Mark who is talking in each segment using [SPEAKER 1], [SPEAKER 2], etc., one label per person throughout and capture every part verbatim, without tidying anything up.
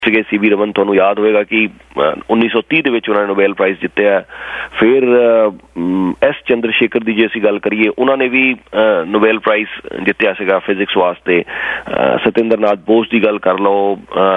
[SPEAKER 1] ਸੀਗੇ ਸੀ ਵੀ ਰਮਨ, ਤੁਹਾਨੂੰ ਯਾਦ ਹੋਏਗਾ ਕਿ ਉੱਨੀ ਸੌ ਤੀਹ ਦੇ ਵਿੱਚ ਉਹਨਾਂ ਨੇ ਨੋਬੈਲ ਪ੍ਰਾਈਜ਼ ਜਿੱਤਿਆ। ਫਿਰ ਐਸ ਚੰਦਰ ਸ਼ੇਖਰ ਦੀ ਜੇ ਅਸੀਂ ਗੱਲ ਕਰੀਏ, ਉਹਨਾਂ ਨੇ ਵੀ ਨੋਬੈਲ ਪ੍ਰਾਈਜ਼ ਜਿੱਤਿਆ ਸੀਗਾ ਫਿਜ਼ਿਕਸ ਵਾਸਤੇ। ਸਤਿੰਦਰ ਨਾਥ ਬੋਸ ਦੀ ਗੱਲ ਕਰ ਲਓ,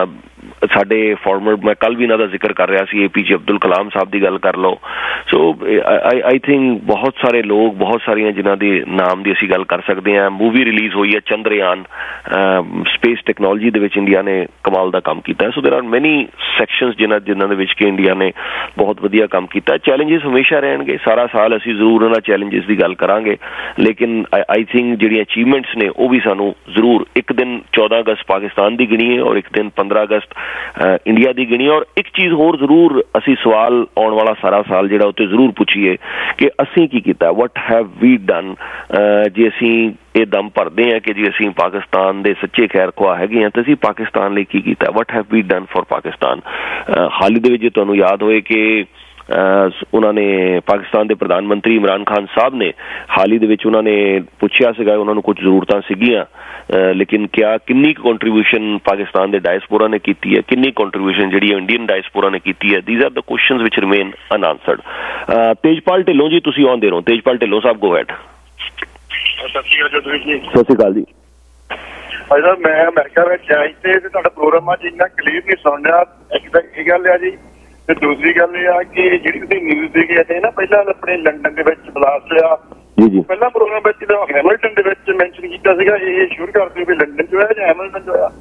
[SPEAKER 1] ਸਾਡੇ ਫਾਰਮਰ, ਮੈਂ ਕੱਲ੍ਹ ਵੀ ਇਹਨਾਂ ਦਾ ਜ਼ਿਕਰ ਕਰ ਰਿਹਾ ਸੀ, ਏ ਪੀ ਜੇ ਅਬਦੁਲ ਕਲਾਮ ਸਾਹਿਬ ਦੀ ਗੱਲ ਕਰ ਲਓ। ਸੋ ਆਈ ਆਈ ਥਿੰਕ ਬਹੁਤ ਸਾਰੇ ਲੋਕ, ਬਹੁਤ ਸਾਰੀਆਂ ਜਿਨ੍ਹਾਂ ਦੇ ਨਾਮ ਦੀ ਅਸੀਂ ਗੱਲ ਕਰ ਸਕਦੇ ਹਾਂ। ਮੂਵੀ ਰਿਲੀਜ਼ ਹੋਈ ਹੈ ਚੰਦਰਯਾਨ, ਸਪੇਸ ਟੈਕਨੋਲੋਜੀ ਦੇ ਵਿੱਚ ਇੰਡੀਆ ਨੇ ਕਮਾਲ ਦਾ ਕੰਮ ਕੀਤਾ। ਸੋ ਦੇਰ ਆਰ ਮੈਨੀ ਸੈਕਸ਼ਨਸ ਜਿਨ੍ਹਾਂ ਜਿਨ੍ਹਾਂ ਦੇ ਵਿੱਚ ਕਿ ਇੰਡੀਆ ਨੇ ਬਹੁਤ ਵਧੀਆ ਕੰਮ ਕੀਤਾ। ਚੈਲੰਜਿਸ ਹਮੇਸ਼ਾ ਰਹਿਣਗੇ, ਸਾਰਾ ਸਾਲ ਅਸੀਂ ਜ਼ਰੂਰ ਉਹਨਾਂ ਚੈਲੰਜਿਸ ਦੀ ਗੱਲ ਕਰਾਂਗੇ, ਲੇਕਿਨ ਆਈ ਥਿੰਕ ਜਿਹੜੀਆਂ ਅਚੀਵਮੈਂਟਸ ਨੇ ਉਹ ਵੀ ਸਾਨੂੰ ਜ਼ਰੂਰ, ਇੱਕ ਦਿਨ ਚੌਦਾਂ ਅਗਸਤ ਪਾਕਿਸਤਾਨ ਦੀ ਗਿਣੀਏ ਔਰ ਇੱਕ ਦਿਨ ਪੰਦਰਾਂ ਅਗਸਤ ਇੰਡੀਆ ਦੀ ਗਿਣੀ। ਔਰ ਇੱਕ ਚੀਜ਼ ਹੋਰ ਜ਼ਰੂਰ ਅਸੀਂ ਸਵਾਲ ਆਉਣ ਵਾਲਾ ਸਾਰਾ ਸਾਲ ਜਿਹੜਾ ਉੱਤੇ ਜ਼ਰੂਰ ਪੁੱਛੀਏ ਕਿ ਅਸੀਂ ਕੀ ਕੀਤਾ, ਵਟ ਹੈਵ ਵੀ ਡਨ। ਜੇ ਅਸੀਂ ਇਹ ਦਮ ਭਰਦੇ ਹਾਂ ਕਿ ਜੀ ਅਸੀਂ ਪਾਕਿਸਤਾਨ ਦੇ ਸੱਚੇ ਖੈਰ ਖੁਆਹ ਹੈਗੇ ਹਾਂ, ਤਾਂ ਅਸੀਂ ਪਾਕਿਸਤਾਨ ਲਈ ਕੀ ਕੀਤਾ, what have we done for Pakistan. ਹਾਲ ਹੀ ਦੇ ਵਿੱਚ ਜੇ ਤੁਹਾਨੂੰ ਯਾਦ ਹੋਏ ਕਿ ਉਹਨਾਂ ਨੇ ਪਾਕਿਸਤਾਨ ਦੇ ਪ੍ਰਧਾਨ ਮੰਤਰੀ ਇਮਰਾਨ ਖਾਨ ਸਾਹਿਬ ਨੇ ਹਾਲ ਹੀ ਦੇ ਵਿੱਚ ਉਹਨਾਂ ਨੇ ਪੁੱਛਿਆ ਸੀਗਾ, ਉਹਨਾਂ ਨੂੰ ਕੁਝ ਜ਼ਰੂਰਤਾਂ ਸੀਗੀਆਂ, ਲੇਕਿਨ ਕਿਆ ਕਿੰਨੀ ਕੰਟਰੀਬਿਊਸ਼ਨ ਪਾਕਿਸਤਾਨ ਦੇ ਡਾਇਸਪੋਰਾ ਨੇ ਕੀਤੀ ਹੈ, ਕਿੰਨੀ ਕੰਟਰੀਬਿਊਸ਼ਨ ਜਿਹੜੀ ਇੰਡੀਅਨ ਡਾਇਸਪੋਰਾ ਨੇ ਕੀਤੀ ਹੈ। These are the questions which remain unanswered. Tejpal Dhillon ji, ਤੁਸੀਂ ਆਉਂਦੇ ਰਹੋ। Tejpal Dhillon Sahib, go ahead.
[SPEAKER 2] ਸਤਿ ਸ਼੍ਰੀ ਅਕਾਲ ਜੀ।
[SPEAKER 1] ਸਤਿ ਸ਼੍ਰੀ ਅਕਾਲ ਜੀ।
[SPEAKER 2] ਭਾਈ ਸਾਹਿਬ, ਮੈਂ ਅਮਰੀਕਾ ਵਿੱਚ ਆਈ ਤੇ ਤੁਹਾਡਾ ਪ੍ਰੋਗਰਾਮ ਅੱਜ ਇੰਨਾ ਕਲੀਅਰ ਨਹੀਂ ਸੁਣ ਰਿਹਾ। ਇੱਕ ਤਾਂ ਇਹ ਗੱਲ ਆ ਜੀ, ਤੇ ਦੂਸਰੀ ਗੱਲ ਇਹ ਆ ਕਿ ਜਿਹੜੀ ਤੁਸੀਂ ਨਿਊਜ਼ ਦੇ ਕੇ ਆਏ ਨਾ, ਪਹਿਲਾਂ ਆਪਣੇ ਲੰਡਨ ਦੇ ਵਿੱਚ ਬਲਾਸਟ ਹੋਇਆ ਜੀ ਜੀ, ਪਹਿਲਾਂ ਪ੍ਰੋਗਰਾਮ ਵਿੱਚ ਜਦੋਂ ਹੈਮਿਲਟਨ ਦੇ ਵਿੱਚ ਮੈਂਸ਼ਨ ਕੀਤਾ ਸੀਗਾ, ਇਹ ਸ਼ੁਰੂ ਕਰਦੇ ਹੋ ਵੀ ਲੰਡਨ 'ਚ ਹੋਇਆ ਜਾਂ ਹੈਮਿਲਟਨ 'ਚ ਹੋਇਆ।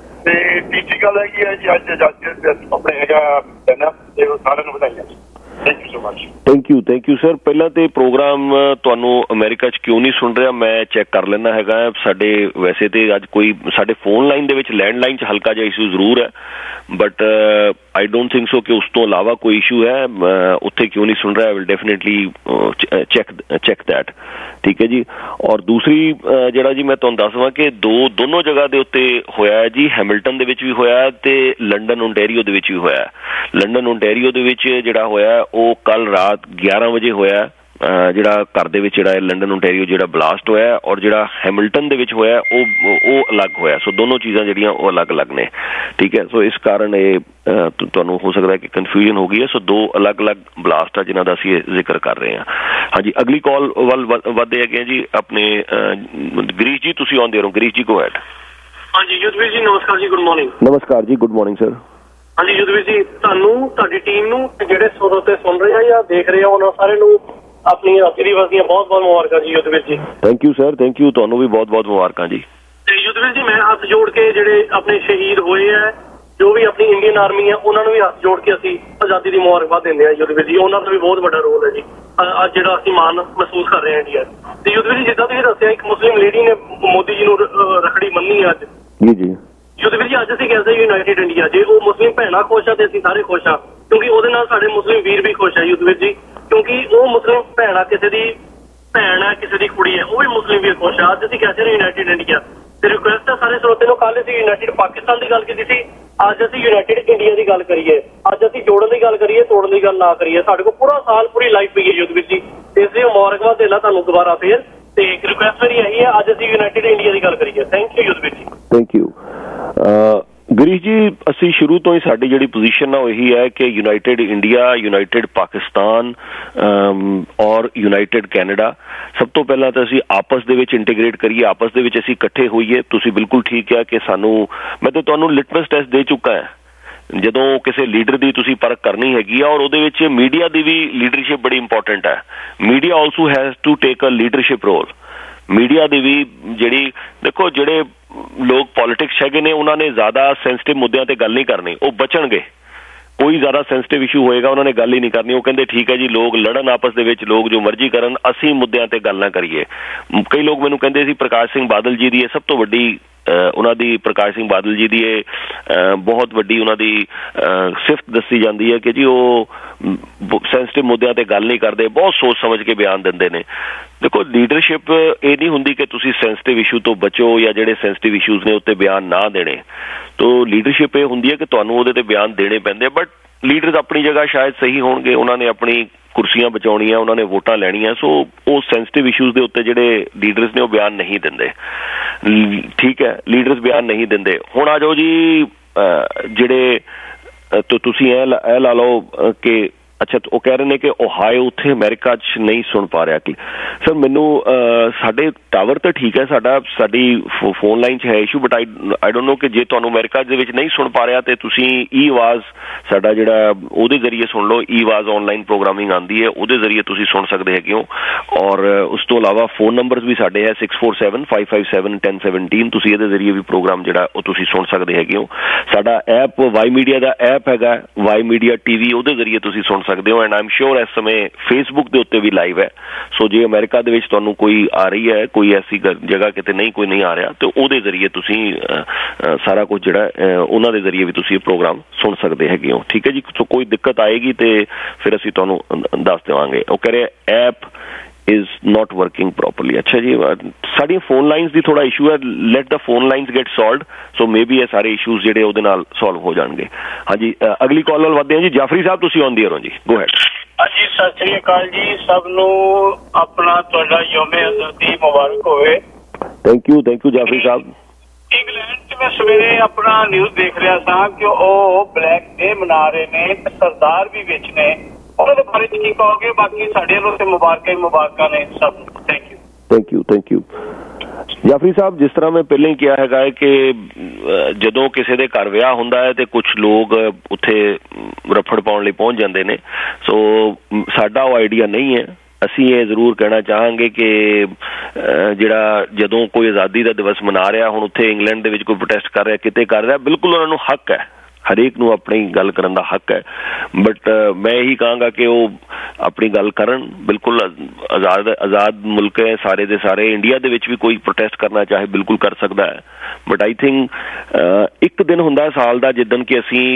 [SPEAKER 2] ਤੇ ਤੀਜੀ ਗੱਲ ਹੈਗੀ ਹੈ ਜੀ, ਅੱਜ ਅੱਜ ਆਪਣੇ ਹੈਗਾ ਦਿਨ, ਤੇ ਉਹ ਸਾਰਿਆਂ ਨੂੰ ਵਧਾਈਆਂ। Thank you so much.
[SPEAKER 1] Thank you thank you sir. ਪਹਿਲਾਂ ਤੇ ਪ੍ਰੋਗਰਾਮ ਤੁਹਾਨੂੰ ਅਮਰੀਕਾ 'ਚ ਕਿਉਂ ਨਹੀਂ ਸੁਣ ਰਿਹਾ, ਮੈਂ ਚੈੱਕ ਕਰ ਲੈਂਦਾ ਹੈਗਾ। ਸਾਡੇ ਵੈਸੇ ਤੇ ਅੱਜ ਕੋਈ ਸਾਡੇ ਫੋਨ ਲਾਈਨ ਦੇ ਵਿੱਚ, ਲੈਂਡਲਾਈਨ 'ਚ ਹਲਕਾ ਜਿਹਾ ਇਸ਼ੂ ਜ਼ਰੂਰ ਹੈ, but I don't think so ਕਿ ਉਸ ਤੋਂ ਇਲਾਵਾ ਕੋਈ ਇਸ਼ੂ ਹੈ। ਉੱਥੇ ਕਿਉਂ ਨਹੀਂ ਸੁਣ ਰਿਹਾ, I will definitely check check that. ਠੀਕ ਹੈ ਜੀ। ਔਰ ਦੂਸਰੀ ਜਿਹੜਾ ਜੀ ਮੈਂ ਤੁਹਾਨੂੰ ਦੱਸਵਾਂ ਕਿ ਦੋ ਦੋਨੋਂ ਜਗ੍ਹਾ ਦੇ ਉੱਤੇ ਹੋਇਆ ਜੀ, ਹੈਮਿਲਟਨ ਦੇ ਵਿੱਚ ਵੀ ਹੋਇਆ ਤੇ ਲੰਡਨ ਓਨਟਾਰੀਓ ਦੇ ਵਿੱਚ ਵੀ ਹੋਇਆ। ਲੰਡਨ ਓਨਟਾਰੀਓ ਦੇ ਵਿੱਚ ਜਿਹੜਾ ਹੋਇਆ ਉਹ ਕੱਲ ਰਾਤ ਗਿਆਰਾਂ ਵਜੇ ਹੋਇਆ, ਜਿਹੜਾ ਘਰ ਦੇ ਵਿੱਚ ਜਿਹੜਾ ਲੰਡਨ ਓਨਟਾਰੀਓ ਜਿਹੜਾ ਬਲਾਸਟ ਹੋਇਆ, ਔਰ ਜਿਹੜਾ ਹੈਮਿਲਟਨ ਦੇ ਵਿੱਚ ਹੋਇਆ ਉਹ ਉਹ ਅਲੱਗ ਹੋਇਆ। ਸੋ ਦੋਨੋਂ ਚੀਜ਼ਾਂ ਜਿਹੜੀਆਂ ਉਹ ਅਲੱਗ ਅਲੱਗ ਨੇ। ਠੀਕ ਹੈ। ਸੋ ਇਸ ਕਾਰਨ ਇਹ ਤੁਹਾਨੂੰ ਹੋ ਸਕਦਾ ਕਿ ਕਨਫਿਊਜ਼ਨ ਹੋ ਗਈ ਹੈ। ਸੋ ਦੋ ਅਲੱਗ ਅਲੱਗ ਬਲਾਸਟ ਆ ਜਿਨ੍ਹਾਂ ਦਾ ਅਸੀਂ ਜ਼ਿਕਰ ਕਰ ਰਹੇ ਹਾਂ। ਹਾਂਜੀ, ਅਗਲੀ ਕਾਲ ਵੱਲ ਵੱਧਦੇ ਹੈਗੇ ਜੀ। ਆਪਣੇ ਗਰੀਸ਼ ਜੀ, ਤੁਸੀਂ ਆਉਂਦੇ ਰਹੋ। ਗਰੀਸ਼ ਜੀ, ਗੋ ਹੈਡ।
[SPEAKER 3] ਹਾਂਜੀ ਯੁੱਧਵੀਰ ਜੀ, ਨਮਸਕਾਰ ਜੀ। Good morning.
[SPEAKER 1] ਨਮਸਕਾਰ ਜੀ, ਗੁੱਡ ਮਾਰਨਿੰਗ ਸਰ।
[SPEAKER 3] ਹਾਂਜੀ ਯੁੱਧਵੀਰ ਜੀ, ਤੁਹਾਨੂੰ, ਤੁਹਾਡੀ ਟੀਮ ਨੂੰ, ਜਿਹੜੇ ਸਰੋਤੇ ਸੁਣ ਰਹੇ ਆ ਜਾਂ ਦੇਖ ਰਹੇ ਆ, ਉਹਨਾਂ ਸਾਰਿਆਂ ਨੂੰ ਆਪਣੀ ਹਾਜ਼ਰੀ ਦਿਵਸ ਦੀਆਂ ਬਹੁਤ ਬਹੁਤ ਮੁਬਾਰਕਾਂ ਜੀ Yudhveer ji.
[SPEAKER 1] Thank you sir, thank you. ਤੁਹਾਨੂੰ ਵੀ ਬਹੁਤ ਬਹੁਤ ਮੁਬਾਰਕਾਂ ਜੀ।
[SPEAKER 3] ਤੇ ਯੁੱਧਵੀਰ ਜੀ, ਮੈਂ ਹੱਥ ਜੋੜ ਕੇ ਜਿਹੜੇ ਆਪਣੇ ਸ਼ਹੀਦ ਹੋਏ ਆ, ਜੋ ਵੀ ਆਪਣੀ ਇੰਡੀਅਨ ਆਰਮੀ ਆ, ਉਹਨਾਂ ਨੂੰ ਵੀ ਹੱਥ ਜੋੜ ਕੇ ਅਸੀਂ ਆਜ਼ਾਦੀ ਦੀ ਮੁਬਾਰਕਬਾਦ ਦਿੰਦੇ ਹਾਂ ਯੁੱਧਵੀਰ ਜੀ। ਉਹਨਾਂ ਦਾ ਵੀ ਬਹੁਤ ਵੱਡਾ ਰੋਲ ਹੈ ਜੀ ਅੱਜ ਜਿਹੜਾ ਅਸੀਂ ਮਾਣ ਮਹਿਸੂਸ ਕਰ ਰਹੇ ਹਾਂ ਇੰਡੀਆ। ਤੇ ਯੁੱਧਵੀਰ ਜੀ, ਜਿੱਦਾਂ ਤੁਸੀਂ ਦੱਸਿਆ, ਇੱਕ ਮੁਸਲਿਮ ਲੇਡੀ ਨੇ ਮੋਦੀ ਜੀ ਨੂੰ ਰੱਖੜੀ ਮੰਨੀ ਅੱਜ
[SPEAKER 1] ਜੀ ਜੀ।
[SPEAKER 3] ਯੁੱਧਵੀਰ ਜੀ, ਅੱਜ ਅਸੀਂ ਕਹਿੰਦੇ ਯੂਨਾਈਟਿਡ ਇੰਡੀਆ। ਜੇ ਉਹ ਮੁਸਲਿਮ ਭੈਣਾਂ ਖੁਸ਼ ਆ ਤੇ ਅਸੀਂ ਸਾਰੇ ਖੁਸ਼ ਆ, ਕਿਉਂਕਿ ਉਹਦੇ ਨਾਲ ਸਾਡੇ ਮੁਸਲਿਮ ਵੀਰ ਵੀ ਖੁਸ਼ ਆ ਯੁੱਧਵੀਰ ਜੀ, ਕਿਉਂਕਿ ਉਹ ਮੁਸਲਿਮ ਭੈਣਾਂ ਕਿਸੇ ਦੀ ਭੈਣ ਹੈ, ਕਿਸੇ ਦੀ ਕੁੜੀ ਹੈ, ਉਹ ਵੀ ਮੁਸਲਿਮ ਵੀਰ ਖੁਸ਼ ਆ। ਅੱਜ ਅਸੀਂ ਕਹਿੰਦੇ ਹਾਂ ਯੂਨਾਈਟਿਡ ਇੰਡੀਆ। ਤੇ ਰਿਕੁਐਸਟ ਹੈ ਸਾਰੇ ਸਰੋਤੇ ਨੂੰ, ਕੱਲ੍ਹ ਅਸੀਂ ਯੂਨਾਈਟਿਡ ਪਾਕਿਸਤਾਨ ਦੀ ਗੱਲ ਕੀਤੀ ਸੀ, ਅੱਜ ਅਸੀਂ ਯੂਨਾਈਟਿਡ ਇੰਡੀਆ ਦੀ ਗੱਲ ਕਰੀਏ। ਅੱਜ ਅਸੀਂ ਜੋੜਨ ਦੀ ਗੱਲ ਕਰੀਏ, ਤੋੜਨ ਦੀ ਗੱਲ ਨਾ ਕਰੀਏ। ਸਾਡੇ ਕੋਲ ਪੂਰਾ ਸਾਲ, ਪੂਰੀ ਲਾਈਫ ਪਈ ਹੈ ਯੁੱਧਵੀਰ ਜੀ, ਇਸ ਲਈ ਮੁਬਾਰਕਬਾਦ ਦੇਣਾ ਤੁਹਾਨੂੰ ਦੁਬਾਰਾ ਫੇਰ। ਤੇ ਇੱਕ ਰਿਕੁਐਸਟ ਮੇਰੀ ਇਹੀ ਹੈ, ਅੱਜ ਅਸੀਂ ਯੂਨਾਈਟਿਡ ਇੰਡੀਆ ਦੀ ਗੱਲ ਕਰੀਏ। Thank you Yudhvir ji.
[SPEAKER 1] Thank you Girish ਜੀ। ਅਸੀਂ ਸ਼ੁਰੂ ਤੋਂ ਹੀ ਸਾਡੀ ਜਿਹੜੀ ਪੋਜੀਸ਼ਨ ਆ ਉਹ ਇਹੀ ਹੈ ਕਿ ਯੂਨਾਈਟਿਡ ਇੰਡੀਆ, ਯੂਨਾਈਟਿਡ ਪਾਕਿਸਤਾਨ ਔਰ ਯੂਨਾਈਟਿਡ ਕੈਨੇਡਾ, ਸਭ ਤੋਂ ਪਹਿਲਾਂ ਤਾਂ ਅਸੀਂ ਆਪਸ ਦੇ ਵਿੱਚ ਇੰਟੀਗ੍ਰੇਟ ਕਰੀਏ, ਆਪਸ ਦੇ ਵਿੱਚ ਅਸੀਂ ਇਕੱਠੇ ਹੋਈਏ। ਤੁਸੀਂ ਬਿਲਕੁਲ ਠੀਕ ਹੈ ਕਿ ਸਾਨੂੰ, ਮੈਂ ਤਾਂ ਤੁਹਾਨੂੰ ਲਿਟਮਸ ਟੈਸਟ ਦੇ ਚੁੱਕਾ ਹੈ। ਜਦੋਂ ਕਿਸੇ ਲੀਡਰ ਦੀ ਤੁਸੀਂ ਪਰਖ ਕਰਨੀ ਹੈਗੀ ਆ, ਔਰ ਉਹਦੇ ਵਿੱਚ ਮੀਡੀਆ ਦੀ ਵੀ ਲੀਡਰਸ਼ਿਪ ਬੜੀ ਇੰਪੋਰਟੈਂਟ ਹੈ। Media also has to take a leadership role. Media ਦੀ ਵੀ ਜਿਹੜੀ, ਦੇਖੋ ਜਿਹੜੇ ਲੋਕ ਪੋਲੀਟਿਕਸ ਹੈਗੇ ਨੇ, ਉਹਨਾਂ ਨੇ ਜ਼ਿਆਦਾ ਸੈਂਸਿਟਿਵ ਮੁੱਦਿਆਂ ਤੇ ਗੱਲ ਨਹੀਂ ਕਰਨੀ, ਉਹ ਬਚਣਗੇ। ਕੋਈ ਜ਼ਿਆਦਾ ਸੈਂਸਿਟਿਵ ਇਸ਼ੂ ਹੋਏਗਾ ਉਹਨਾਂ ਨੇ ਗੱਲ ਹੀ ਨਹੀਂ ਕਰਨੀ। ਉਹ ਕਹਿੰਦੇ ਠੀਕ ਹੈ ਜੀ, ਲੋਕ ਲੜਨ ਆਪਸ ਦੇ ਵਿੱਚ, ਲੋਕ ਜੋ ਮਰਜ਼ੀ ਕਰਨ, ਅਸੀਂ ਮੁੱਦਿਆਂ ਤੇ ਗੱਲ ਨਾ ਕਰੀਏ। ਕਈ ਲੋਕ ਮੈਨੂੰ ਕਹਿੰਦੇ ਸੀ ਪ੍ਰਕਾਸ਼ ਸਿੰਘ ਬਾਦਲ ਜੀ ਦੀ ਇਹ ਸਭ ਤੋਂ ਵੱਡੀ, ਉਹਨਾਂ ਦੀ, ਪ੍ਰਕਾਸ਼ ਸਿੰਘ ਬਾਦਲ ਜੀ ਦੀ ਇਹ ਬਹੁਤ ਵੱਡੀ ਉਹਨਾਂ ਦੀ ਸਿਫਤ ਦੱਸੀ ਜਾਂਦੀ ਹੈ ਕਿ ਜੀ ਉਹ ਸੈਂਸਿਟਿਵ ਮੁੱਦਿਆਂ ਤੇ ਗੱਲ ਨਹੀਂ ਕਰਦੇ, ਬਹੁਤ ਸੋਚ ਸਮਝ ਕੇ ਬਿਆਨ ਦਿੰਦੇ ਨੇ। ਦੇਖੋ, ਲੀਡਰਸ਼ਿਪ ਇਹ ਨਹੀਂ ਹੁੰਦੀ ਕਿ ਤੁਸੀਂ ਸੈਂਸਿਟਿਵ ਇਸ਼ੂ ਤੋਂ ਬਚੋ ਜਾਂ ਜਿਹੜੇ ਸੈਂਸਿਟਿਵ ਇਸ਼ੂਜ਼ ਨੇ ਉੱਤੇ ਬਿਆਨ ਨਾ ਦੇਣੇ। ਤੋ ਲੀਡਰਸ਼ਿਪ ਇਹ ਹੁੰਦੀ ਹੈ ਕਿ ਤੁਹਾਨੂੰ ਉਹਦੇ ਤੇ ਬਿਆਨ ਦੇਣੇ ਪੈਂਦੇ। ਬਟ ਲੀਡਰਸ ਆਪਣੀ ਜਗ੍ਹਾ ਸ਼ਾਇਦ ਸਹੀ ਹੋਣਗੇ, ਉਹਨਾਂ ਨੇ ਆਪਣੀ ਕੁਰਸੀਆਂ ਬਚਾਉਣੀਆਂ, ਉਹਨਾਂ ਨੇ ਵੋਟਾਂ ਲੈਣੀਆਂ। ਸੋ ਉਹ ਸੈਂਸਿਟਿਵ ਇਸ਼ੂਜ਼ ਦੇ ਉੱਤੇ ਜਿਹੜੇ ਲੀਡਰਸ ਨੇ ਉਹ ਬਿਆਨ ਨਹੀਂ ਦਿੰਦੇ। ਠੀਕ ਹੈ, ਲੀਡਰਸ ਬਿਆਨ ਨਹੀਂ ਦਿੰਦੇ। ਹੁਣ ਆ ਜਾਓ ਜੀ ਜਿਹੜੇ ਤੁਸੀਂ ਇਹ ਇਹ ਲਾ ਲਓ ਕਿ ਅੱਛਾ ਉਹ ਕਹਿ ਰਹੇ ਨੇ ਕਿ ਓਹਾਇਓ ਉੱਥੇ ਅਮਰੀਕਾ 'ਚ ਨਹੀਂ ਸੁਣ ਪਾ ਰਿਹਾ ਕਿ ਸਰ ਮੈਨੂੰ ਸਾਡੇ ਟਾਵਰ ਤਾਂ ਠੀਕ ਹੈ ਸਾਡਾ ਸਾਡੀ ਫੋਨ ਲਾਈਨ 'ਚ ਹੈ issue but I I don't know ਕਿ ਜੇ ਤੁਹਾਨੂੰ ਅਮਰੀਕਾ ਦੇ ਵਿੱਚ ਨਹੀਂ ਸੁਣ ਪਾ ਰਿਹਾ ਤੇ ਤੁਸੀਂ ਈ ਆਵਾਜ਼ ਸਾਡਾ ਜਿਹੜਾ ਉਹਦੇ ਜ਼ਰੀਏ ਸੁਣ ਲਓ ਈ ਆਵਾਜ਼ ਆਨਲਾਈਨ ਪ੍ਰੋਗਰਾਮਿੰਗ ਆਉਂਦੀ ਹੈ ਉਹਦੇ ਜ਼ਰੀਏ ਤੁਸੀਂ ਸੁਣ ਸਕਦੇ ਹੈਗੇ ਹੋ ਔਰ ਉਸ ਤੋਂ ਇਲਾਵਾ ਫੋਨ ਨੰਬਰਸ ਵੀ ਸਾਡੇ ਹੈ six four seven five five seven ten seventeen ਤੁਸੀਂ ਇਹਦੇ ਜ਼ਰੀਏ ਵੀ ਪ੍ਰੋਗਰਾਮ ਜਿਹੜਾ ਉਹ ਤੁਸੀਂ ਸੁਣ ਸਕਦੇ ਹੈਗੇ ਹੋ ਸਾਡਾ ਐਪ ਵਾਈ ਮੀਡੀਆ ਦਾ ਐਪ ਹੈਗਾ ਵਾਈ ਮੀਡੀਆ ਟੀ ਵੀ ਉਹਦੇ ਜ਼ਰੀਏ ਤੁਸੀਂ ਸੁਣ ਸਕਦੇ ਹੋ ਐਂਡ ਆਈ ਐਮ ਸ਼ੋਰ ਇਸ ਸਮੇਂ ਫੇਸਬੁੱਕ ਦੇ ਉੱਤੇ ਵੀ ਲਾਈਵ ਹੈ ਸੋ ਜੇ ਅਮਰੀਕਾ ਦੇ ਵਿੱਚ ਤੁਹਾਨੂੰ ਕੋਈ ਆ ਰਹੀ ਹੈ ਕੋਈ ਐਸੀ ਜਗ੍ਹਾ ਕਿਤੇ ਨਹੀਂ ਕੋਈ ਨਹੀਂ ਆ ਰਿਹਾ ਤੇ ਉਹਦੇ ਜ਼ਰੀਏ ਤੁਸੀਂ ਸਾਰਾ ਕੁਝ ਜਿਹੜਾ ਉਹਨਾਂ ਦੇ ਜ਼ਰੀਏ ਵੀ ਤੁਸੀਂ ਇਹ ਪ੍ਰੋਗਰਾਮ ਸੁਣ ਸਕਦੇ ਹੈਗੇ ਹੋ ਠੀਕ ਹੈ ਜੀ ਸੋ ਕੋਈ ਦਿੱਕਤ ਆਏਗੀ ਤੇ ਫਿਰ ਅਸੀਂ ਤੁਹਾਨੂੰ ਦੱਸ ਦੇਵਾਂਗੇ ਉਹ ਕਹਿ ਰਹੇ app is not working properly ਅੱਛਾ ਜੀ ਸਾਡੀਆਂ ਫੋਨ ਲਾਈਨਸ ਦੀ ਥੋੜਾ ਇਸ਼ੂ ਹੈ let the phone lines get solved so maybe ਇਹ ਸਾਰੇ ਇਸ਼ੂਜ਼ ਜਿਹੜੇ ਉਹਦੇ ਨਾਲ ਸੋਲਵ ਹੋ ਜਾਣਗੇ ਹਾਂਜੀ ਅਗਲੀ ਕਾਲ ਨਾਲ ਵਧਦੇ ਹਾਂ ਜੀ ਜਾਫਰੀ ਸਾਹਿਬ ਤੁਸੀਂ ਆਨ ਦੀ ਏਅਰ ਹੋ ਜੀ ਗੋ ਹੈਡ
[SPEAKER 4] ਹਾਂਜੀ ਸਤਿ ਸ੍ਰੀ ਅਕਾਲ ਜੀ ਸਭ ਨੂੰ ਆਪਣਾ ਤੁਹਾਡਾ ਯੋਮੇ ਆਜ਼ਾਦੀ ਮੁਬਾਰਕ ਹੋਵੇ
[SPEAKER 1] thank you thank you Jafri Sahib
[SPEAKER 4] England 'ਚ ਮੈਂ ਸਵੇਰੇ ਆਪਣਾ ਨਿਊਜ਼ ਦੇਖ ਰਿਹਾ ਸਾਂ ਕਿ ਉਹ ਬਲੈਕ ਡੇ ਮਨਾ ਰਹੇ ਨੇ ਤੇ ਸਰਦਾਰ ਵੀ ਵਿੱਚ ਨੇ ਉਹਨਾਂ ਦੇ ਬਾਰੇ 'ਚ ਕੀ ਕਹੋਗੇ ਬਾਕੀ ਸਾਡੇ ਵੱਲੋਂ ਤੇ ਮੁਬਾਰਕਾਂ ਹੀ ਮੁਬਾਰਕਾਂ ਨੇ ਸਭ ਨੂੰ thank you
[SPEAKER 1] thank you thank you Jafri Sahib ਜਿਸ ਤਰ੍ਹਾਂ ਮੈਂ ਪਹਿਲਾਂ ਹੀ ਕਿਹਾ ਹੈਗਾ ਹੈ ਕਿ ਜਦੋਂ ਕਿਸੇ ਦੇ ਘਰ ਵਿਆਹ ਹੁੰਦਾ ਹੈ ਤੇ ਕੁਝ ਲੋਕ ਉੱਥੇ ਰਫੜ ਪਾਉਣ ਲਈ ਪਹੁੰਚ ਜਾਂਦੇ ਨੇ ਸੋ ਸਾਡਾ ਉਹ ਆਈਡੀਆ ਨਹੀਂ ਹੈ ਅਸੀਂ ਇਹ ਜ਼ਰੂਰ ਕਹਿਣਾ ਚਾਹਾਂਗੇ ਕਿ ਜਿਹੜਾ ਜਦੋਂ ਕੋਈ ਆਜ਼ਾਦੀ ਦਾ ਦਿਵਸ ਮਨਾ ਰਿਹਾ ਹੁਣ ਉੱਥੇ ਇੰਗਲੈਂਡ ਦੇ ਵਿੱਚ ਕੋਈ ਪ੍ਰੋਟੈਸਟ ਕਰ ਰਿਹਾ ਕਿਤੇ ਕਰ ਰਿਹਾ ਬਿਲਕੁਲ ਉਹਨਾਂ ਨੂੰ ਹੱਕ ਹੈ ਹਰੇਕ ਨੂੰ ਆਪਣੀ ਗੱਲ ਕਰਨ ਦਾ ਹੱਕ ਹੈ ਬਟ ਮੈਂ ਇਹੀ ਕਹਾਂਗਾ ਕਿ ਉਹ ਆਪਣੀ ਗੱਲ ਕਰਨ ਬਿਲਕੁਲ ਆਜ਼ਾਦ ਆਜ਼ਾਦ ਮੁਲਕ ਹੈ ਸਾਰੇ ਦੇ ਸਾਰੇ ਇੰਡੀਆ ਦੇ ਵਿੱਚ ਵੀ ਕੋਈ ਪ੍ਰੋਟੈਸਟ ਕਰਨਾ ਚਾਹੇ ਬਿਲਕੁਲ ਕਰ ਸਕਦਾ ਹੈ ਬਟ ਆਈ ਥਿੰਕ ਇੱਕ ਦਿਨ ਹੁੰਦਾ ਸਾਲ ਦਾ ਜਿੱਦਣ ਕਿ ਅਸੀਂ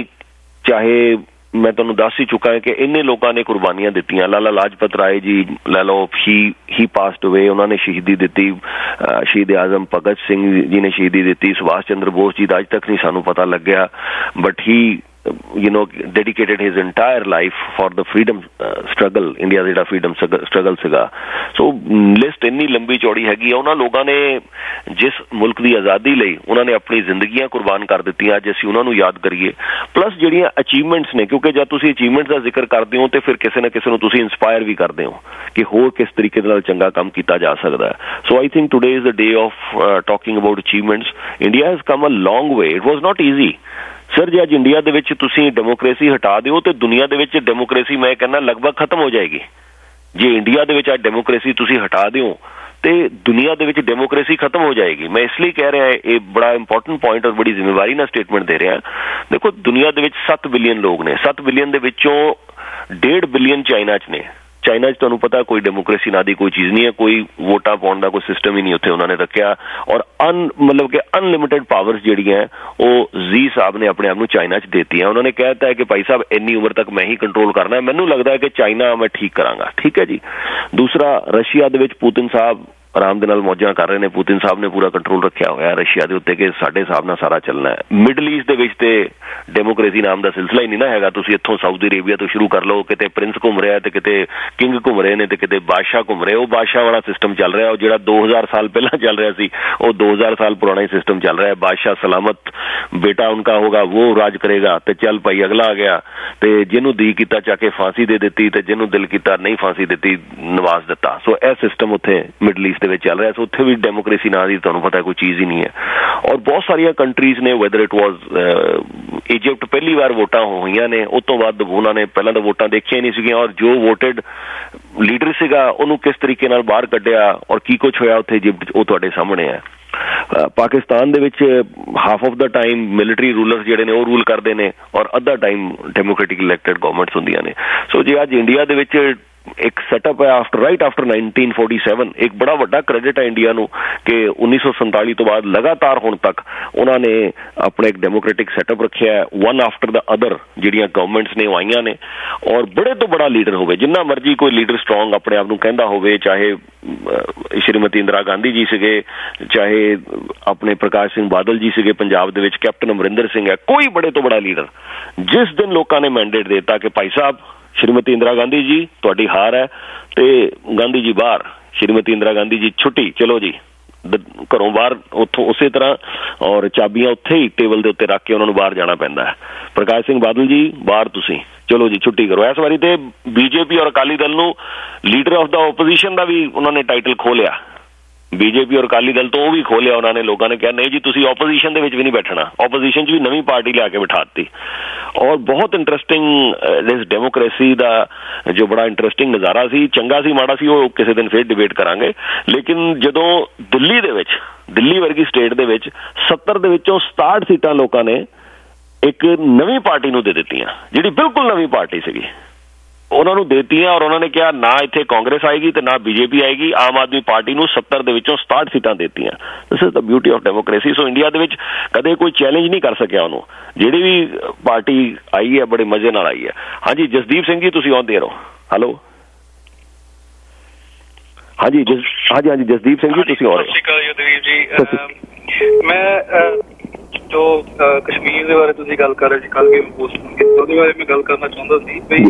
[SPEAKER 1] ਚਾਹੇ ਮੈਂ ਤੁਹਾਨੂੰ ਦੱਸ ਹੀ ਚੁੱਕਾ ਹਾਂ ਕਿ ਇੰਨੇ ਲੋਕਾਂ ਨੇ ਕੁਰਬਾਨੀਆਂ ਦਿੱਤੀਆਂ ਲਾਲਾ ਲਾਜਪਤ ਰਾਏ ਜੀ ਲੈ ਲਓ ਹੀ ਹੀ ਪਾਸਡ ਅਵੇ ਉਹਨਾਂ ਨੇ ਸ਼ਹੀਦੀ ਦਿੱਤੀ ਸ਼ਹੀਦ ਆਜ਼ਮ ਭਗਤ ਸਿੰਘ ਜੀ ਨੇ ਸ਼ਹੀਦੀ ਦਿੱਤੀ ਸੁਭਾਸ਼ ਚੰਦਰ ਬੋਸ ਜੀ ਦਾ ਅੱਜ ਤੱਕ ਨਹੀਂ ਸਾਨੂੰ ਪਤਾ ਲੱਗਿਆ but he you know dedicated his entire life for the freedom uh, struggle India ਦਾ ਜਿਹੜਾ freedom struggle ਸੀਗਾ ਸੋ ਲਿਸਟ ਇੰਨੀ ਲੰਬੀ ਚੌੜੀ ਹੈਗੀ ਆ ਉਹਨਾਂ ਲੋਕਾਂ ਨੇ ਜਿਸ ਮੁਲਕ ਦੀ ਆਜ਼ਾਦੀ ਲਈ ਉਹਨਾਂ ਨੇ ਆਪਣੀ ਜ਼ਿੰਦਗੀਆਂ ਕੁਰਬਾਨ ਕਰ ਦਿੱਤੀਆਂ ਅੱਜ ਅਸੀਂ ਉਹਨਾਂ ਨੂੰ ਯਾਦ ਕਰੀਏ ਪਲੱਸ ਜਿਹੜੀਆਂ ਅਚੀਵਮੈਂਟਸ ਨੇ ਕਿਉਂਕਿ ਜਦ ਤੁਸੀਂ ਅਚੀਵਮੈਂਟਸ ਦਾ ਜ਼ਿਕਰ ਕਰਦੇ ਹੋ ਤੇ ਫਿਰ ਕਿਸੇ ਨਾ ਕਿਸੇ ਨੂੰ ਤੁਸੀਂ ਇੰਸਪਾਇਰ ਵੀ ਕਰਦੇ ਹੋ ਕਿ ਹੋਰ ਕਿਸ ਤਰੀਕੇ ਨਾਲ ਚੰਗਾ ਕੰਮ ਕੀਤਾ ਜਾ ਸਕਦਾ ਹੈ so I think today is the day of talking about achievements India has come a long way it was not easy sir ਜੇ ਅੱਜ ਇੰਡੀਆ ਦੇ ਵਿੱਚ ਤੁਸੀਂ ਡੈਮੋਕ੍ਰੇਸੀ ਹਟਾ ਦਿਓ ਤੇ ਦੁਨੀਆ ਦੇ ਵਿੱਚ ਡੈਮੋਕ੍ਰੇਸੀ ਮੈਂ ਕਹਿੰਦਾ ਲਗਭਗ ਖਤਮ ਹੋ ਜਾਏਗੀ ਜੇ ਇੰਡੀਆ ਦੇ ਵਿੱਚ ਅੱਜ ਡੈਮੋਕ੍ਰੇਸੀ ਤੁਸੀਂ ਹਟਾ ਦਿਓ ਤੇ ਦੁਨੀਆ ਦੇ ਵਿੱਚ ਡੈਮੋਕ੍ਰੇਸੀ ਖਤਮ ਹੋ ਜਾਏਗੀ ਮੈਂ ਇਸ ਲਈ ਕਹਿ ਰਿਹਾ ਇਹ ਬੜਾ ਇੰਪੋਰਟੈਂਟ ਪੁਆਇੰਟ ਔਰ ਬੜੀ ਜ਼ਿੰਮੇਵਾਰੀ ਨਾਲ ਸਟੇਟਮੈਂਟ ਦੇ ਰਿਹਾ ਦੇਖੋ ਦੁਨੀਆ ਦੇ ਵਿੱਚ ਸੱਤ ਬਿਲੀਅਨ ਲੋਕ ਨੇ ਸੱਤ ਬਿਲੀਅਨ ਦੇ ਵਿੱਚੋਂ ਡੇਢ ਬਿਲੀਅਨ ਚਾਈਨਾ 'ਚ ਨੇ ਚਾਈਨਾ 'ਚ ਤੁਹਾਨੂੰ ਪਤਾ ਕੋਈ ਡੈਮੋਕ੍ਰੇਸੀ ਨਾਂ ਦੀ ਕੋਈ ਚੀਜ਼ ਨਹੀਂ ਹੈ ਕੋਈ ਵੋਟਾਂ ਪਾਉਣ ਦਾ ਕੋਈ ਸਿਸਟਮ ਹੀ ਨਹੀਂ ਉੱਥੇ ਉਹਨਾਂ ਨੇ ਰੱਖਿਆ ਔਰ ਅਨ ਮਤਲਬ ਕਿ ਅਨਲਿਮਿਟਿਡ ਪਾਵਰਸ ਜਿਹੜੀਆਂ ਉਹ ਜ਼ੀ ਸਾਹਿਬ ਨੇ ਆਪਣੇ ਆਪ ਨੂੰ ਚਾਈਨਾ 'ਚ ਦਿੱਤੀਆਂ ਉਹਨਾਂ ਨੇ ਕਹਿ ਦਿੱਤਾ ਹੈ ਕਿ ਭਾਈ ਸਾਹਿਬ ਇੰਨੀ ਉਮਰ ਤੱਕ ਮੈਂ ਹੀ ਕੰਟਰੋਲ ਕਰਨਾ ਮੈਨੂੰ ਲੱਗਦਾ ਹੈ ਕਿ ਚਾਈਨਾ ਮੈਂ ਠੀਕ ਕਰਾਂਗਾ ਠੀਕ ਹੈ ਜੀ ਦੂਸਰਾ ਰਸ਼ੀਆ ਦੇ ਵਿੱਚ ਪੁਤਿਨ ਸਾਹਿਬ ਆਰਾਮ ਦੇ ਨਾਲ ਮੌਜਾਂ ਕਰ ਰਹੇ ਨੇ ਪੁਤਿਨ ਸਾਹਿਬ ਨੇ ਪੂਰਾ ਕੰਟਰੋਲ ਰੱਖਿਆ ਹੋਇਆ ਰਸ਼ੀਆ ਦੇ ਉੱਤੇ ਕਿ ਸਾਡੇ ਹਿਸਾਬ ਨਾਲ ਸਾਰਾ ਚੱਲਣਾ ਹੈ ਮਿਡਲ ਈਸਟ ਦੇ ਵਿੱਚ ਤੇ ਡੈਮੋਕ੍ਰੇਸੀ ਨਾਮ ਦਾ ਸਿਲਸਿਲਾ ਹੀ ਨਹੀਂ ਨਾ ਹੈਗਾ ਤੁਸੀਂ ਇੱਥੋਂ ਸਾਊਦੀ ਅਰੇਬੀਆ ਤੋਂ ਸ਼ੁਰੂ ਕਰ ਲਓ ਕਿਤੇ ਪ੍ਰਿੰਸ ਘੁੰਮ ਰਿਹਾ ਤੇ ਕਿਤੇ ਕਿੰਗ ਘੁੰਮ ਰਹੇ ਨੇ ਤੇ ਕਿਤੇ ਬਾਦਸ਼ਾਹ ਘੁੰਮ ਰਹੇ ਉਹ ਬਾਦਸ਼ਾਹ ਵਾਲਾ ਸਿਸਟਮ ਚੱਲ ਰਿਹਾ ਉਹ ਜਿਹੜਾ ਦੋ ਹਜ਼ਾਰ ਸਾਲ ਪਹਿਲਾਂ ਚੱਲ ਰਿਹਾ ਸੀ ਉਹ ਦੋ ਹਜ਼ਾਰ ਸਾਲ ਪੁਰਾਣਾ ਹੀ ਸਿਸਟਮ ਚੱਲ ਰਿਹਾ ਹੈ ਬਾਦਸ਼ਾਹ ਸਲਾਮਤ ਬੇਟਾ ਉਨਕਾ ਹੋਗਾ ਉਹ ਰਾਜ ਕਰੇਗਾ ਤੇ ਚੱਲ ਭਾਈ ਅਗਲਾ ਆ ਗਿਆ ਤੇ ਜਿਹਨੂੰ ਦੀ ਕੀਤਾ ਚੱਕ ਕੇ ਫਾਂਸੀ ਦੇ ਦਿੱਤੀ ਤੇ ਜਿਹਨੂੰ ਦਿਲ ਕੀਤਾ ਨਹੀਂ ਫਾਂਸੀ ਦਿੱਤੀ ਨਵਾਜ਼ ਦਿੱਤਾ ਸੋ ਇਹ ਸਿਸਟਮ ਉੱਥੇ ਮਿਡਲ ਈਸਟ ਦੇ ਵਿੱਚ ਚੱਲ ਰਿਹਾ ਸੋ ਉੱਥੇ ਵੀ ਡੈਮੋਕ੍ਰੇਸੀ ਨਾਂ ਦੀ ਤੁਹਾਨੂੰ ਪਤਾ ਕੋਈ ਚੀਜ਼ ਹੀ ਨਹੀਂ ਹੈ ਔਰ ਬਹੁਤ ਸਾਰੀਆਂ ਕੰਟਰੀਜ਼ ਨੇ ਵੈਦਰ ਇਟ ਵਾਜ਼ ਇਜਿਪਟ ਪਹਿਲੀ ਵਾਰ ਵੋਟਾਂ ਹੋਈਆਂ ਨੇ ਉਸ ਤੋਂ ਬਾਅਦ ਉਹਨਾਂ ਨੇ ਪਹਿਲਾਂ ਤਾਂ ਵੋਟਾਂ ਦੇਖੀਆਂ ਨਹੀਂ ਸੀਗੀਆਂ ਔਰ ਜੋ ਵੋਟਡ ਲੀਡਰ ਸੀਗਾ ਉਹਨੂੰ ਕਿਸ ਤਰੀਕੇ ਨਾਲ ਬਾਹਰ ਕੱਢਿਆ ਔਰ ਕੀ ਕੁਛ ਹੋਇਆ ਉੱਥੇ ਇਜਿਪਟ ਉਹ ਤੁਹਾਡੇ ਸਾਹਮਣੇ ਹੈ ਪਾਕਿਸਤਾਨ ਦੇ ਵਿੱਚ half of the time military rulers ਜਿਹੜੇ ਨੇ ਉਹ ਰੂਲ ਕਰਦੇ ਨੇ ਔਰ ਅੱਧਾ ਟਾਈਮ ਡੈਮੋਕ੍ਰੈਟਿਕ ਇਲੈਕਟਡ ਗਵਰਨਮੈਂਟਸ ਹੁੰਦੀਆਂ ਨੇ ਸੋ ਜੇ ਅੱਜ ਇੰਡੀਆ ਦੇ ਵਿੱਚ ਇੱਕ ਸੈਟਅਪ ਹੈ after right after nineteen forty seven ਇੱਕ ਬੜਾ ਵੱਡਾ ਕ੍ਰੈਡਿਟ ਹੈ ਇੰਡੀਆ ਨੂੰ ਕਿ ਉੱਨੀ ਸੌ ਸੰਤਾਲੀ ਤੋਂ ਬਾਅਦ ਲਗਾਤਾਰ ਹੁਣ ਤੱਕ ਉਹਨਾਂ ਨੇ ਆਪਣਾ ਇੱਕ ਡੈਮੋਕ੍ਰੈਟਿਕ ਸੈਟਅਪ ਰੱਖਿਆ ਹੈ ਵਨ ਆਫਟਰ ਦਾ ਅਦਰ ਜਿਹੜੀਆਂ ਗਵਰਨਮੈਂਟਸ ਨੇ ਉਹ ਆਈਆਂ ਨੇ ਔਰ ਬੜੇ ਤੋਂ ਬੜਾ ਲੀਡਰ ਹੋਵੇ ਜਿੰਨਾ ਮਰਜ਼ੀ ਕੋਈ ਲੀਡਰ ਸਟਰੋਂਗ ਆਪਣੇ ਆਪ ਨੂੰ ਕਹਿੰਦਾ ਹੋਵੇ ਚਾਹੇ ਸ਼੍ਰੀਮਤੀ ਇੰਦਰਾ ਗਾਂਧੀ ਜੀ ਸੀਗੇ ਚਾਹੇ ਆਪਣੇ ਪ੍ਰਕਾਸ਼ ਸਿੰਘ ਬਾਦਲ ਜੀ ਸੀਗੇ ਪੰਜਾਬ ਦੇ ਵਿੱਚ ਕੈਪਟਨ ਅਮਰਿੰਦਰ ਸਿੰਘ ਹੈ ਕੋਈ ਬੜੇ ਤੋਂ ਬੜਾ ਲੀਡਰ ਜਿਸ ਦਿਨ ਲੋਕਾਂ ਨੇ ਮੈਂਡੇਟ ਦੇ ਦਿੱਤਾ ਕਿ ਭਾਈ ਸਾਹਿਬ ਸ਼੍ਰੀਮਤੀ ਇੰਦਰਾ ਗਾਂਧੀ ਜੀ ਤੁਹਾਡੀ ਹਾਰ ਹੈ ਤੇ ਗਾਂਧੀ ਜੀ ਬਾਹਰ ਸ਼੍ਰੀਮਤੀ ਇੰਦਰਾ ਗਾਂਧੀ ਜੀ ਛੁੱਟੀ ਚਲੋ ਜੀ ਘਰੋਂ ਬਾਹਰ ਉੱਥੋਂ ਉਸੇ ਤਰ੍ਹਾਂ, ਔਰ ਚਾਬੀਆਂ ਉੱਥੇ ਹੀ ਟੇਬਲ ਦੇ ਉੱਤੇ ਰੱਖ ਕੇ ਉਹਨਾਂ ਨੂੰ ਬਾਹਰ ਜਾਣਾ ਪੈਂਦਾ ਹੈ। ਪ੍ਰਕਾਸ਼ ਸਿੰਘ ਬਾਦਲ ਜੀ ਬਾਹਰ ਤੁਸੀਂ ਚਲੋ ਜੀ ਛੁੱਟੀ ਕਰੋ। ਇਸ ਵਾਰੀ ਤੇ ਬੀਜੇਪੀ ਔਰ ਅਕਾਲੀ ਦਲ ਨੂੰ ਲੀਡਰ ਆਫ ਦਾ ਓਪੋਜੀਸ਼ਨ ਦਾ ਵੀ ਉਹਨਾਂ ਨੇ ਟਾਈਟਲ ਖੋਲਿਆ, ਬੀਜੇਪੀ ਔਰ ਅਕਾਲੀ ਦਲ ਤੋਂ ਉਹ ਵੀ ਖੋਲਿਆ ਉਹਨਾਂ ਨੇ। ਲੋਕਾਂ ਨੇ ਕਿਹਾ ਨਹੀਂ ਜੀ ਤੁਸੀਂ ਓਪੋਜੀਸ਼ਨ ਦੇ ਵਿੱਚ ਵੀ ਨਹੀਂ ਬੈਠਣਾ, ਓਪੋਜੀਸ਼ਨ 'ਚ ਵੀ ਨਵੀਂ ਪਾਰਟੀ ਲਿਆ ਕੇ ਬਿਠਾ ਦਿੱਤੀ। ਔਰ ਬਹੁਤ ਇੰਟਰਸਟਿੰਗ ਇਸ ਡੈਮੋਕ੍ਰੇਸੀ ਦਾ ਜੋ ਬੜਾ ਇੰਟਰਸਟਿੰਗ ਨਜ਼ਾਰਾ ਸੀ, ਚੰਗਾ ਸੀ ਮਾੜਾ ਸੀ ਉਹ ਕਿਸੇ ਦਿਨ ਫਿਰ ਡਿਬੇਟ ਕਰਾਂਗੇ। ਲੇਕਿਨ ਜਦੋਂ ਦਿੱਲੀ ਦੇ ਵਿੱਚ, ਦਿੱਲੀ ਵਰਗੀ ਸਟੇਟ ਦੇ ਵਿੱਚ ਸੱਤਰ ਦੇ ਵਿੱਚੋਂ ਸਤਾਹਠ ਸੀਟਾਂ ਲੋਕਾਂ ਨੇ ਇੱਕ ਨਵੀਂ ਪਾਰਟੀ ਨੂੰ ਦੇ ਦਿੱਤੀਆਂ, ਜਿਹੜੀ ਬਿਲਕੁਲ ਨਵੀਂ ਪਾਰਟੀ ਸੀਗੀ, ਉਹਨਾਂ ਨੂੰ ਦੇਤੀਆਂ। ਔਰ ਉਹਨਾਂ ਨੇ ਕਿਹਾ ਨਾ ਇੱਥੇ ਕਾਂਗਰਸ ਆਏਗੀ ਤੇ ਨਾ ਬੀਜੇਪੀ ਆਏਗੀ, ਆਮ ਆਦਮੀ ਪਾਰਟੀ ਨੂੰ ਸੱਤਰ ਦੇ ਵਿੱਚੋਂ ਸਤਾਹਠ ਸੀਟਾਂ ਦੇਤੀਆਂ। This is the beauty of democracy. So India ਦੇ ਵਿੱਚ ਕਦੇ ਕੋਈ ਚੈਲੰਜ ਨਹੀਂ ਕਰ ਸਕਿਆ ਉਹਨੂੰ, ਜਿਹੜੀ ਵੀ ਪਾਰਟੀ ਆਈ ਹੈ ਬੜੇ ਮਜ਼ੇ ਨਾਲ ਆਈ ਹੈ। ਹਾਂਜੀ ਜਸਦੀਪ ਸਿੰਘ ਜੀ ਤੁਸੀਂ ਆਉਂਦੇ ਰਹੋ। ਹੈਲੋ ਹਾਂਜੀ ਜਸ ਹਾਂਜੀ ਹਾਂਜੀ ਜਸਦੀਪ ਸਿੰਘ ਜੀ ਤੁਸੀਂ ਆ ਰਹੇ ਹੋ।
[SPEAKER 5] ਸਤਿ ਸ਼੍ਰੀ ਅਕਾਲ ਯੁੱਧਵੀਰ ਜੀ। ਮੈਂ ਜੋ ਕਸ਼ਮੀਰ ਦੇ ਬਾਰੇ ਤੁਸੀਂ ਗੱਲ ਕਰ ਰਹੇ ਸੀ ਕੱਲ੍ਹ ਵੀ ਪੋਸਟ ਕੀਤੀ, ਉਹਦੇ ਬਾਰੇ ਮੈਂ ਗੱਲ ਕਰਨਾ ਚਾਹੁੰਦਾ ਸੀ ਬਈ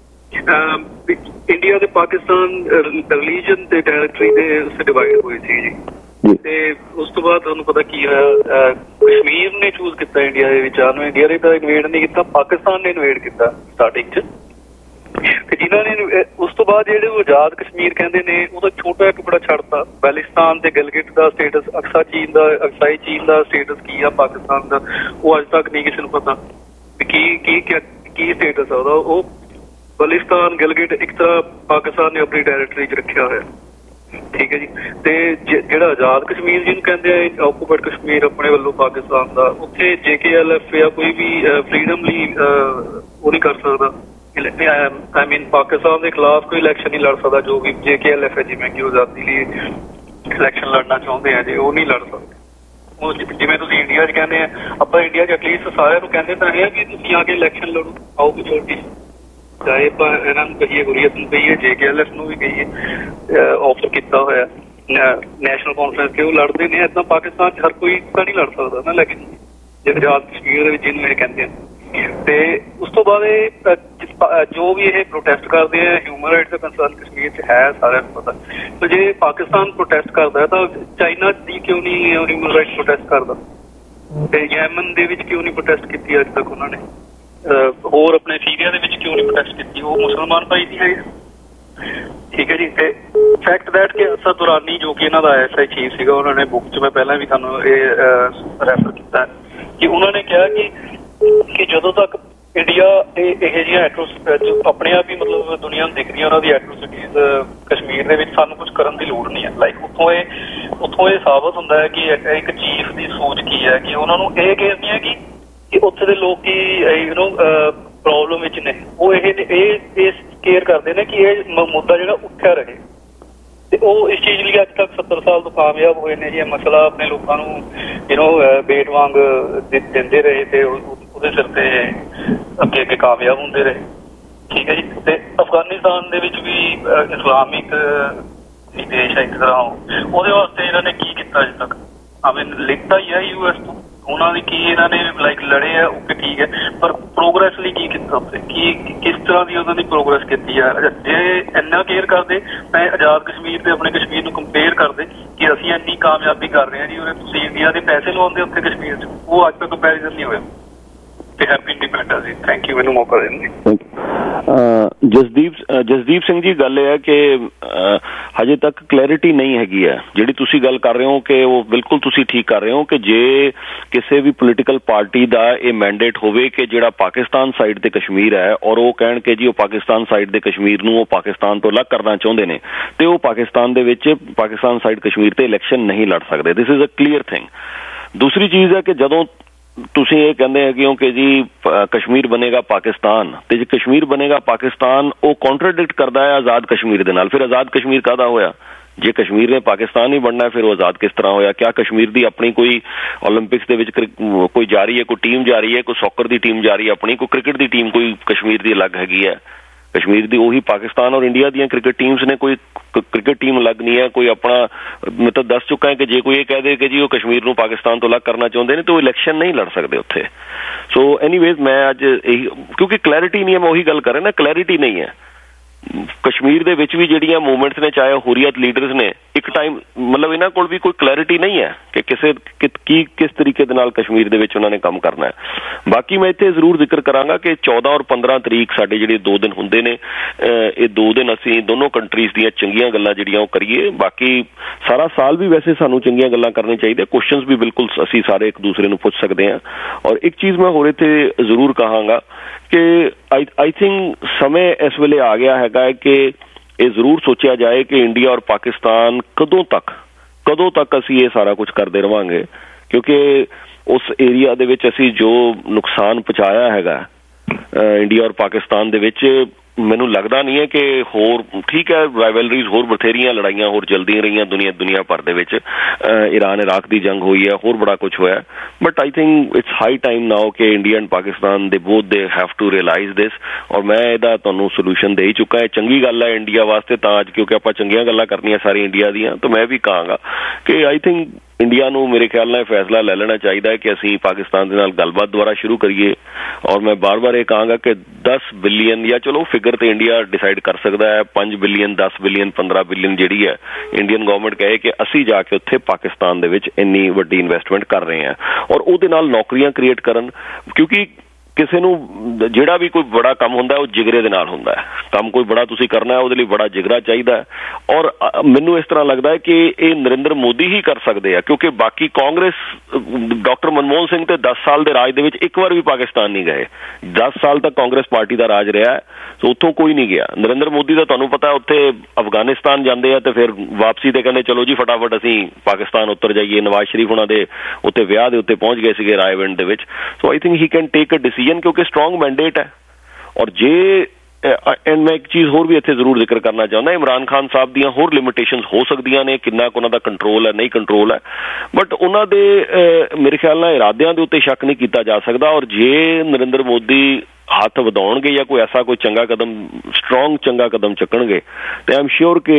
[SPEAKER 5] ਇੰਡੀਆ ਤੇ ਪਾਕਿਸਤਾਨ ਰਿਲੀਜਨ ਤੇ ਟੈਰੀਟਰੀ ਦੇ ਉੱਤੇ ਡਿਵਾਈਡ ਹੋਏ ਸੀ ਜੀ, ਤੇ ਉਸ ਤੋਂ ਬਾਅਦ ਤੁਹਾਨੂੰ ਪਤਾ ਕੀ ਹੋਇਆ, ਕਸ਼ਮੀਰ ਨੇ ਚੂਜ਼ ਕੀਤਾ ਇੰਡੀਆ ਦੇ ਵਿੱਚ ਆਉਣ ਨੂੰ। ਇੰਡੀਆ ਨੇ ਤਾਂ ਇਨਵੇਡ ਨਹੀਂ ਕੀਤਾ, ਪਾਕਿਸਤਾਨ ਨੇ ਇਨਵੇਡ ਕੀਤਾ ਸਟਾਰਟਿੰਗ 'ਚ, ਤੇ ਜਿਨ੍ਹਾਂ ਨੇ ਉਸ ਤੋਂ ਬਾਅਦ ਜਿਹੜੇ ਉਹ ਆਜ਼ਾਦ ਕਸ਼ਮੀਰ ਕਹਿੰਦੇ ਨੇ ਉਹਦਾ ਛੋਟਾ ਟੁਕੜਾ ਛੱਡਤਾ। ਬੈਲਿਸਤਾਨ ਤੇ ਗਿਲਗਿਟ ਦਾ ਸਟੇਟਸ, ਅਕਸਾ ਚੀਨ ਦਾ ਅਕਸਾਈ ਚੀਨ ਦਾ ਸਟੇਟਸ ਕੀ ਆ ਪਾਕਿਸਤਾਨ ਦਾ, ਉਹ ਅੱਜ ਤੱਕ ਨਹੀਂ ਕਿਸੇ ਨੂੰ ਪਤਾ ਵੀ ਕੀ ਕੀ ਕੀ ਸਟੇਟਸ ਆ ਉਹਦਾ। ਉਹ ਬਲਿਸਤਾਨ ਗਿਲਗਿਟ ਇੱਕ ਤਰ੍ਹਾਂ ਪਾਕਿਸਤਾਨ ਨੇ ਆਪਣੀ ਟੈਰੀਟਰੀ 'ਚ ਰੱਖਿਆ ਹੋਇਆ, ਠੀਕ ਹੈ ਜੀ। ਤੇ ਜਿਹੜਾ ਆਜ਼ਾਦ ਕਸ਼ਮੀਰ ਜਿਹਨੂੰ ਕਹਿੰਦੇ ਆ ਆਕੂਪਾਈਡ ਕਸ਼ਮੀਰ ਆਪਣੇ ਵੱਲੋਂ ਪਾਕਿਸਤਾਨ ਦਾ, ਉੱਥੇ ਜੇ ਕੇ ਐਲ ਐਫ ਜਾਂ ਕੋਈ ਵੀ ਫਰੀਡਮ ਲਈ ਉਹ ਨਹੀਂ ਕਰ ਸਕਦਾ, ਆਈ ਮੀਨ ਪਾਕਿਸਤਾਨ ਦੇ ਖਿਲਾਫ ਕੋਈ ਇਲੈਕਸ਼ਨ ਨਹੀਂ ਲੜ ਸਕਦਾ। ਜੋ ਵੀ ਜੇ ਕੇ ਐਲ ਐਫ ਹੈ ਜਿਵੇਂ ਕਿ ਆਜ਼ਾਦੀ ਲਈ ਇਲੈਕਸ਼ਨ ਲੜਨਾ ਚਾਹੁੰਦੇ ਆ ਜੇ ਉਹ ਨਹੀਂ ਲੜ ਸਕਦੇ। ਉਹ ਜਿਵੇਂ ਤੁਸੀਂ ਇੰਡੀਆ 'ਚ ਕਹਿੰਦੇ ਆ, ਆਪਾਂ ਇੰਡੀਆ 'ਚ ਐਟਲੀਸਟ ਸਾਰਿਆਂ ਨੂੰ ਕਹਿੰਦੇ ਤਾਂ ਹੈ ਕਿ ਤੁਸੀਂ ਆ ਕੇ ਇਲੈਕਸ਼ਨ ਲੜੋ, ਆਓ ਮੈਜੋਰਟੀ, ਚਾਹੇ ਆਪਾਂ ਇਹਨਾਂ ਨੂੰ ਕਹੀਏ ਹੁਰੀਅਤ ਨੂੰ ਕਹੀਏ ਜੇ ਕੇ ਐਲ ਐਫ ਨੂੰ ਵੀ ਕਹੀਏ, ਆਫਰ ਕੀਤਾ ਹੋਇਆ ਨੈਸ਼ਨਲ ਕਾਨਫਰੰਸ ਕੇ ਉਹ ਲੜਦੇ ਨੇ। ਏਦਾਂ ਪਾਕਿਸਤਾਨ 'ਚ ਹਰ ਕੋਈ ਤਾਂ ਨਹੀਂ ਲੜ ਸਕਦਾ ਨਾ ਇਲੈਕਸ਼ਨ, ਜੇ ਆਜ਼ਾਦ ਕਸ਼ਮੀਰ ਦੇ ਵਿੱਚ ਜਿਹਨੂੰ ਇਹ ਕਹਿੰਦੇ ਆ। ਤੇ ਉਸ ਤੋਂ ਬਾਅਦ ਇਹ ਜੋ ਵੀ ਇਹ ਪ੍ਰੋਟੈਸਟ ਕਰਦੇ ਆ, ਹਿਊਮਨ ਰਾਈਟਸ ਦਾ ਕੰਸਰਨ ਕਸ਼ਮੀਰ 'ਚ ਹੈ ਸਾਰਿਆਂ ਨੂੰ ਪਤਾ। ਤੇ ਜੇ ਪਾਕਿਸਤਾਨ ਪ੍ਰੋਟੈਸਟ ਕਰਦਾ ਹੈ ਤਾਂ ਚਾਈਨਾ ਦੀ ਕਿਉਂ ਨਹੀਂ ਹਿਊਮਨ ਰਾਈਟਸ ਪ੍ਰੋਟੈਸਟ ਕਰਦਾ, ਤੇ ਯੈਮਨ ਦੇ ਵਿੱਚ ਕਿਉਂ ਨਹੀਂ ਪ੍ਰੋਟੈਸਟ ਕੀਤੀ ਅੱਜ ਤੱਕ ਉਹਨਾਂ ਨੇ, ਹੋਰ ਆਪਣੇ ਸੀਰੀਆ ਦੇ ਵਿੱਚ ਕਿਉਂ ਨਹੀਂ ਪ੍ਰੋਟੈਸਟ ਕੀਤੀ, ਉਹ ਮੁਸਲਮਾਨ ਭਾਈ ਦੀ ਹੈ, ਠੀਕ ਹੈ ਜੀ। ਤੇ ਫੈਕਟ ਦੈਟ ਕਿ ਅਸਦ ਦੁਰਾਨੀ ਜੋ ਕਿ ਇਹਨਾਂ ਦਾ ਐਸ ਆਈ ਚੀਫ ਸੀਗਾ, ਉਹਨਾਂ ਨੇ ਬੁੱਕ 'ਚ ਮੈਂ ਪਹਿਲਾਂ ਵੀ ਤੁਹਾਨੂੰ ਇਹ ਰੈਫਰ ਕੀਤਾ ਕਿ ਉਹਨਾਂ ਨੇ ਕਿਹਾ ਕਿ ਕਿ ਜਦੋਂ ਤੱਕ ਇੰਡੀਆ ਇਹ ਇਹੋ ਜਿਹੀਆਂ ਐਟਰੋਸਿਟੀ ਆਪਣੇ ਆਪ ਹੀ ਮਤਲਬ ਦੁਨੀਆ ਨੂੰ ਦਿਖ ਰਹੀਆਂ ਉਹਨਾਂ ਦੀ ਐਟਰੋਸਿਟੀਜ਼ ਕਸ਼ਮੀਰ ਦੇ ਵਿੱਚ, ਸਾਨੂੰ ਕੁਝ ਕਰਨ ਦੀ ਲੋੜ ਨਹੀਂ ਹੈ। ਲਾਈਕ ਉੱਥੋਂ ਇਹ ਉੱਥੋਂ ਇਹ ਸਾਬਤ ਹੁੰਦਾ ਹੈ ਕਿ ਇੱਕ ਚੀਫ ਦੀ ਸੋਚ ਕੀ ਹੈ, ਕਿ ਉਹਨਾਂ ਨੂੰ ਇਹ ਕਹਿੰਦੀ ਹੈ ਕਿ ਕਿ ਉੱਥੇ ਦੇ ਲੋਕ ਯੂ ਨੋ ਪ੍ਰੋਬਲਮ ਵਿੱਚ ਨੇ, ਉਹ ਇਹ ਇਹ ਕੇਅਰ ਕਰਦੇ ਨੇ ਕਿ ਇਹ ਮੁੱਦਾ ਜਿਹੜਾ ਉੱਠਿਆ ਰਹੇ, ਤੇ ਉਹ ਇਸ ਚੀਜ਼ ਲਈ ਅੱਜ ਤੱਕ ਸੱਤਰ ਸਾਲ ਤੋਂ ਕਾਮਯਾਬ ਹੋਏ ਨੇ ਜੀ। ਇਹ ਮਸਲਾ ਆਪਣੇ ਲੋਕਾਂ ਨੂੰ ਯੂ ਨੋ ਬੇਟ ਵਾਂਗ ਦਿੰਦੇ ਰਹੇ ਤੇ ਉਹਦੇ ਸਿਰ ਤੇ ਅੱਗੇ ਅੱਗੇ ਕਾਮਯਾਬ ਹੁੰਦੇ ਰਹੇ, ਠੀਕ ਹੈ ਜੀ। ਤੇ ਅਫਗਾਨਿਸਤਾਨ ਦੇ ਵਿੱਚ ਵੀ ਇਸਲਾਮਿਕ ਦੇਸ਼ ਹੈ ਇੱਕ ਤਰ੍ਹਾਂ, ਉਹਦੇ ਵਾਸਤੇ ਇਹਨਾਂ ਨੇ ਕੀ ਕੀਤਾ ਅੱਜ ਤੱਕ, ਆਈ ਮੀਨ ਲਿੱਤਾ ਹੀ ਹੈ ਯੂ ਐਸ ਤੋਂ, ਉਹਨਾਂ ਦੀ ਕੀ ਇਹਨਾਂ ਨੇ ਲਾਈਕ ਲੜੇ ਆ ਓਕੇ ਠੀਕ ਹੈ, ਪਰ ਪ੍ਰੋਗਰੈਸ ਲਈ ਕੀ ਕੀਤਾ ਉੱਥੇ, ਕੀ ਕਿਸ ਤਰ੍ਹਾਂ ਦੀ ਉਹਨਾਂ ਦੀ ਪ੍ਰੋਗਰੈਸ ਕੀਤੀ ਆ। ਜੇ ਇੰਨਾ ਕੇਅਰ ਕਰਦੇ ਤਾਂ ਆਜ਼ਾਦ ਕਸ਼ਮੀਰ ਤੇ ਆਪਣੇ ਕਸ਼ਮੀਰ ਨੂੰ ਕੰਪੇਅਰ ਕਰਦੇ ਕਿ ਅਸੀਂ ਇੰਨੀ ਕਾਮਯਾਬੀ ਕਰ ਰਹੇ ਹਾਂ ਜੀ, ਉਹਨੇ ਤੁਸੀਂ ਇੰਡੀਆ ਦੇ ਪੈਸੇ ਲਵਾਉਂਦੇ ਉੱਥੇ ਕਸ਼ਮੀਰ 'ਚ, ਉਹ ਅੱਜ ਤੱਕ ਕੰਪੈਰੀਜ਼ਨ ਨਹੀਂ ਹੋਇਆ। ਤੇ ਹੈਪੀ ਇੰਡੀਪੈਂਡੈਂਸ ਜੀ, ਥੈਂਕ ਯੂ ਮੈਨੂੰ ਮੌਕਾ ਦੇਣ ਲਈ।
[SPEAKER 1] ਜਸਦੀਪ ਜਸਦੀਪ ਸਿੰਘ ਜੀ ਗੱਲ ਇਹ ਹੈ ਕਿ ਹਜੇ ਤੱਕ ਕਲੈਰਿਟੀ ਨਹੀਂ ਹੈਗੀ ਹੈ, ਜਿਹੜੀ ਤੁਸੀਂ ਗੱਲ ਕਰ ਰਹੇ ਹੋ ਕਿ ਉਹ ਬਿਲਕੁਲ ਤੁਸੀਂ ਠੀਕ ਕਰ ਰਹੇ ਹੋ ਕਿ ਜੇ ਕਿਸੇ ਵੀ ਪੋਲੀਟੀਕਲ ਪਾਰਟੀ ਦਾ ਇਹ ਮੈਂਡੇਟ ਹੋਵੇ ਕਿ ਜਿਹੜਾ ਪਾਕਿਸਤਾਨ ਸਾਈਡ ਤੇ ਕਸ਼ਮੀਰ ਹੈ ਔਰ ਉਹ ਕਹਿਣ ਕਿ ਜੀ ਉਹ ਪਾਕਿਸਤਾਨ ਸਾਈਡ ਦੇ ਕਸ਼ਮੀਰ ਨੂੰ ਉਹ ਪਾਕਿਸਤਾਨ ਤੋਂ ਅਲੱਗ ਕਰਨਾ ਚਾਹੁੰਦੇ ਨੇ, ਤੇ ਉਹ ਪਾਕਿਸਤਾਨ ਦੇ ਵਿੱਚ ਪਾਕਿਸਤਾਨ ਸਾਈਡ ਕਸ਼ਮੀਰ ਤੇ ਇਲੈਕਸ਼ਨ ਨਹੀਂ ਲੜ ਸਕਦੇ। This is a clear thing. ਦੂਸਰੀ ਚੀਜ਼ ਹੈ ਕਿ ਜਦੋਂ ਤੁਸੀਂ ਇਹ ਕਹਿੰਦੇ ਹੈਗੇ ਹੋ ਕਿ ਜੀ ਕਸ਼ਮੀਰ ਬਣੇਗਾ ਪਾਕਿਸਤਾਨ, ਤੇ ਜੇ ਕਸ਼ਮੀਰ ਬਣੇਗਾ ਪਾਕਿਸਤਾਨ ਉਹ ਕੰਟਰਾਡਿਕਟ ਕਰਦਾ ਹੈ ਆਜ਼ਾਦ ਕਸ਼ਮੀਰ ਦੇ ਨਾਲ, ਫਿਰ ਆਜ਼ਾਦ ਕਸ਼ਮੀਰ ਕਾਹਦਾ ਹੋਇਆ? ਜੇ ਕਸ਼ਮੀਰ ਨੇ ਪਾਕਿਸਤਾਨ ਹੀ ਬਣਨਾ ਫਿਰ ਉਹ ਆਜ਼ਾਦ ਕਿਸ ਤਰ੍ਹਾਂ ਹੋਇਆ? ਕਿਆ ਕਸ਼ਮੀਰ ਦੀ ਆਪਣੀ ਕੋਈ ਓਲੰਪਿਕਸ ਦੇ ਵਿੱਚ ਕੋਈ ਜਾ ਰਹੀ ਹੈ, ਕੋਈ ਟੀਮ ਜਾ ਰਹੀ ਹੈ, ਕੋਈ ਸੌਕਰ ਦੀ ਟੀਮ ਜਾ ਰਹੀ ਹੈ, ਆਪਣੀ ਕੋਈ ਕ੍ਰਿਕਟ ਦੀ ਟੀਮ ਕੋਈ ਕਸ਼ਮੀਰ ਦੀ ਅਲੱਗ ਹੈਗੀ ਹੈ? ਕਸ਼ਮੀਰ ਦੀ ਉਹੀ ਪਾਕਿਸਤਾਨ ਔਰ ਇੰਡੀਆ ਦੀਆਂ ਕ੍ਰਿਕਟ ਟੀਮਸ ਨੇ, ਕੋਈ ਕ੍ਰਿਕਟ ਟੀਮ ਅਲੱਗ ਨਹੀਂ ਹੈ। ਕੋਈ ਆਪਣਾ ਮੈਂ ਤਾਂ ਦੱਸ ਚੁੱਕਾ ਹੈ ਕਿ ਜੇ ਕੋਈ ਇਹ ਕਹਿ ਦੇ ਕਿ ਜੀ ਉਹ ਕਸ਼ਮੀਰ ਨੂੰ ਪਾਕਿਸਤਾਨ ਤੋਂ ਅਲੱਗ ਕਰਨਾ ਚਾਹੁੰਦੇ ਨੇ ਤਾਂ ਉਹ ਇਲੈਕਸ਼ਨ ਨਹੀਂ ਲੜ ਸਕਦੇ ਉੱਥੇ। ਸੋ ਐਨੀਵੇਜ਼ ਮੈਂ ਅੱਜ ਇਹੀ, ਕਿਉਂਕਿ ਕਲੈਰਿਟੀ ਨਹੀਂ ਹੈ, ਮੈਂ ਉਹੀ ਗੱਲ ਕਰ ਰਿਹਾ ਨਾ, ਕਲੈਰਿਟੀ ਨਹੀਂ ਹੈ। ਕਸ਼ਮੀਰ ਦੇ ਵਿੱਚ ਵੀ ਜਿਹੜੀਆਂ ਮੂਵਮੈਂਟਸ ਨੇ, ਚਾਹੇ ਹੁਰੀਅਤ ਲੀਡਰਸ ਨੇ, ਇੱਕ ਟਾਈਮ ਮਤਲਬ ਇਹਨਾਂ ਕੋਲ ਵੀ ਕੋਈ ਕਲੈਰਿਟੀ ਨਹੀਂ ਹੈ ਕਿ ਕਿਸੇ ਕੀ ਕਿਸ ਤਰੀਕੇ ਦੇ ਨਾਲ ਕਸ਼ਮੀਰ ਦੇ ਵਿੱਚ ਉਹਨਾਂ ਨੇ ਕੰਮ ਕਰਨਾ ਹੈ। ਬਾਕੀ ਮੈਂ ਇੱਥੇ ਜ਼ਰੂਰ ਜ਼ਿਕਰ ਕਰਾਂਗਾ ਕਿ ਚੌਦਾਂ ਔਰ ਪੰਦਰਾਂ ਤਰੀਕ ਸਾਡੇ ਜਿਹੜੇ ਦੋ ਦਿਨ ਹੁੰਦੇ ਨੇ, ਇਹ ਦੋ ਦਿਨ ਅਸੀਂ ਦੋਨੋਂ ਕੰਟਰੀਜ਼ ਦੀਆਂ ਚੰਗੀਆਂ ਗੱਲਾਂ ਜਿਹੜੀਆਂ ਉਹ ਕਰੀਏ। ਬਾਕੀ ਸਾਰਾ ਸਾਲ ਵੀ ਵੈਸੇ ਸਾਨੂੰ ਚੰਗੀਆਂ ਗੱਲਾਂ ਕਰਨੀਆਂ ਚਾਹੀਦੀਆਂ, ਕੁਐਸਚਨਸ ਵੀ ਬਿਲਕੁਲ ਅਸੀਂ ਸਾਰੇ ਇੱਕ ਦੂਸਰੇ ਨੂੰ ਪੁੱਛ ਸਕਦੇ ਹਾਂ। ਔਰ ਇੱਕ ਚੀਜ਼ ਮੈਂ ਹੋਰ ਇੱਥੇ ਜ਼ਰੂਰ ਕਹਾਂਗਾ ਕਿ ਆਈ ਆਈ ਥਿੰਕ ਸਮੇਂ ਇਸ ਵੇਲੇ ਆ ਗਿਆ ਹੈਗਾ ਕਿ ਇਹ ਜ਼ਰੂਰ ਸੋਚਿਆ ਜਾਏ ਕਿ ਇੰਡੀਆ ਔਰ ਪਾਕਿਸਤਾਨ ਕਦੋਂ ਤੱਕ ਕਦੋਂ ਤੱਕ ਅਸੀਂ ਇਹ ਸਾਰਾ ਕੁਝ ਕਰਦੇ ਰਵਾਂਗੇ, ਕਿਉਂਕਿ ਉਸ ਏਰੀਆ ਦੇ ਵਿੱਚ ਅਸੀਂ ਜੋ ਨੁਕਸਾਨ ਪਹੁੰਚਾਇਆ ਹੈਗਾ ਇੰਡੀਆ ਔਰ ਪਾਕਿਸਤਾਨ ਦੇ ਵਿੱਚ, ਮੈਨੂੰ ਲੱਗਦਾ ਨਹੀਂ ਹੈ ਕਿ ਹੋਰ ਠੀਕ ਹੈ ਰਾਈਵਲਰੀਜ਼ ਹੋਰ ਬਥੇਰੀਆਂ ਲੜਾਈਆਂ ਹੋਰ ਚੱਲਦੀਆਂ ਰਹੀਆਂ ਦੁਨੀਆ ਦੁਨੀਆ ਭਰ ਦੇ ਵਿੱਚ, ਈਰਾਨ ਇਰਾਕ ਦੀ ਜੰਗ ਹੋਈ ਹੈ, ਹੋਰ ਬੜਾ ਕੁਝ ਹੋਇਆ, but I think it's high time now ਕਿ ਇੰਡੀਆ ਐਂਡ ਪਾਕਿਸਤਾਨ ਦੇ ਬੋਥ ਦੇ ਹੈਵ ਟੂ ਰਿਅਲਾਈਜ਼ ਦਿਸ। ਔਰ ਮੈਂ ਇਹਦਾ ਤੁਹਾਨੂੰ ਸੋਲੂਸ਼ਨ ਦੇ ਹੀ ਚੁੱਕਾ ਹੈ। ਚੰਗੀ ਗੱਲ ਹੈ ਇੰਡੀਆ ਵਾਸਤੇ ਤਾਂ ਅੱਜ, ਕਿਉਂਕਿ ਆਪਾਂ ਚੰਗੀਆਂ ਗੱਲਾਂ ਕਰਨੀਆਂ ਸਾਰੀ ਇੰਡੀਆ ਦੀਆਂ, ਤਾਂ ਮੈਂ ਵੀ ਕਹਾਂਗਾ ਕਿ ਆਈ ਥਿੰਕ ਇੰਡੀਆ ਨੂੰ ਮੇਰੇ ਖਿਆਲ ਨਾਲ ਫੈਸਲਾ ਲੈ ਲੈਣਾ ਚਾਹੀਦਾ ਹੈ ਕਿ ਅਸੀਂ ਪਾਕਿਸਤਾਨ ਦੇ ਨਾਲ ਗੱਲਬਾਤ ਦੁਬਾਰਾ ਸ਼ੁਰੂ ਕਰੀਏ। ਔਰ ਮੈਂ ਬਾਰ ਬਾਰ ਇਹ ਕਹਾਂਗਾ ਕਿ ਦਸ ਬਿਲੀਅਨ ਜਾਂ ਚਲੋ ਫਿਗਰ ਤੇ ਇੰਡੀਆ ਡਿਸਾਈਡ ਕਰ ਸਕਦਾ ਹੈ, ਪੰਜ ਬਿਲੀਅਨ ਦਸ ਬਿਲੀਅਨ ਪੰਦਰਾਂ ਬਿਲੀਅਨ ਜਿਹੜੀ ਹੈ ਇੰਡੀਅਨ ਗਵਰਨਮੈਂਟ ਕਹੇ ਕਿ ਅਸੀਂ ਜਾ ਕੇ ਉੱਥੇ ਪਾਕਿਸਤਾਨ ਦੇ ਵਿੱਚ ਇੰਨੀ ਵੱਡੀ ਇਨਵੈਸਟਮੈਂਟ ਕਰ ਰਹੇ ਹਾਂ ਔਰ ਉਹਦੇ ਨਾਲ ਨੌਕਰੀਆਂ ਕ੍ਰੀਏਟ ਕਰਨ। ਕਿਉਂਕਿ ਕਿਸੇ ਨੂੰ ਜਿਹੜਾ ਵੀ ਕੋਈ ਬੜਾ ਕੰਮ ਹੁੰਦਾ ਉਹ ਜਿਗਰੇ ਦੇ ਨਾਲ ਹੁੰਦਾ ਹੈ। ਕੰਮ ਕੋਈ ਬੜਾ ਤੁਸੀਂ ਕਰਨਾ ਹੈ ਉਹਦੇ ਲਈ ਬੜਾ ਜਿਗਰਾ ਚਾਹੀਦਾ ਹੈ। ਔਰ ਮੈਨੂੰ ਇਸ ਤਰ੍ਹਾਂ ਲੱਗਦਾ ਹੈ ਕਿ ਇਹ ਨਰਿੰਦਰ ਮੋਦੀ ਹੀ ਕਰ ਸਕਦੇ ਆ, ਕਿਉਂਕਿ ਬਾਕੀ ਕਾਂਗਰਸ ਡਾਕਟਰ ਮਨਮੋਹਨ ਸਿੰਘ ਤੇ ਦਸ ਸਾਲ ਦੇ ਰਾਜ ਦੇ ਵਿੱਚ ਇੱਕ ਵਾਰ ਵੀ ਪਾਕਿਸਤਾਨ ਨਹੀਂ ਗਏ। ਦਸ ਸਾਲ ਤੱਕ ਕਾਂਗਰਸ ਪਾਰਟੀ ਦਾ ਰਾਜ ਰਿਹਾ, ਸੋ ਉੱਥੋਂ ਕੋਈ ਨਹੀਂ ਗਿਆ। ਨਰਿੰਦਰ ਮੋਦੀ ਦਾ ਤੁਹਾਨੂੰ ਪਤਾ ਉੱਥੇ ਅਫਗਾਨਿਸਤਾਨ ਜਾਂਦੇ ਆ ਤੇ ਫਿਰ ਵਾਪਸੀ ਤੇ ਕਹਿੰਦੇ ਚਲੋ ਜੀ ਫਟਾਫਟ ਅਸੀਂ ਪਾਕਿਸਤਾਨ ਉੱਤਰ ਜਾਈਏ। ਨਵਾਜ਼ ਸ਼ਰੀਫ ਉਹਨਾਂ ਦੇ ਉੱਤੇ ਵਿਆਹ ਦੇ ਉੱਤੇ ਪਹੁੰਚ ਗਏ ਸੀਗੇ ਰਾਏਵਿੰਡ ਦੇ ਵਿੱਚ। So I think he can take a decision ਕਿਉਂਕਿ ਸਟਰੋਂਗ ਮੈਂਡੇਟ ਹੈ। ਔਰ ਜੇ ਐਂਡ ਮੈਂ ਇੱਕ ਚੀਜ਼ ਹੋਰ ਵੀ ਇੱਥੇ ਜ਼ਰੂਰ ਜ਼ਿਕਰ ਕਰਨਾ ਚਾਹੁੰਦਾ, ਇਮਰਾਨ ਖਾਨ ਸਾਹਿਬ ਦੀਆਂ ਹੋਰ ਲਿਮਿਟੇਸ਼ਨਸ ਹੋ ਸਕਦੀਆਂ ਨੇ, ਕਿੰਨਾ ਕੁ ਉਹਨਾਂ ਦਾ ਕੰਟਰੋਲ ਹੈ ਨਹੀਂ ਕੰਟਰੋਲ ਹੈ, ਬਟ ਉਹਨਾਂ ਦੇ ਮੇਰੇ ਖਿਆਲ ਨਾਲ ਇਰਾਦਿਆਂ ਦੇ ਉੱਤੇ ਸ਼ੱਕ ਨਹੀਂ ਕੀਤਾ ਜਾ ਸਕਦਾ। ਔਰ ਜੇ ਨਰਿੰਦਰ ਮੋਦੀ ਹੱਥ ਵਧਾਉਣਗੇ ਜਾਂ ਕੋਈ ਐਸਾ ਕੋਈ ਚੰਗਾ ਕਦਮ ਸਟਰੋਂਗ ਚੰਗਾ ਕਦਮ ਚੱਕਣਗੇ ਤੇ ਆਈ ਐਮ ਸ਼ੋਰ ਕਿ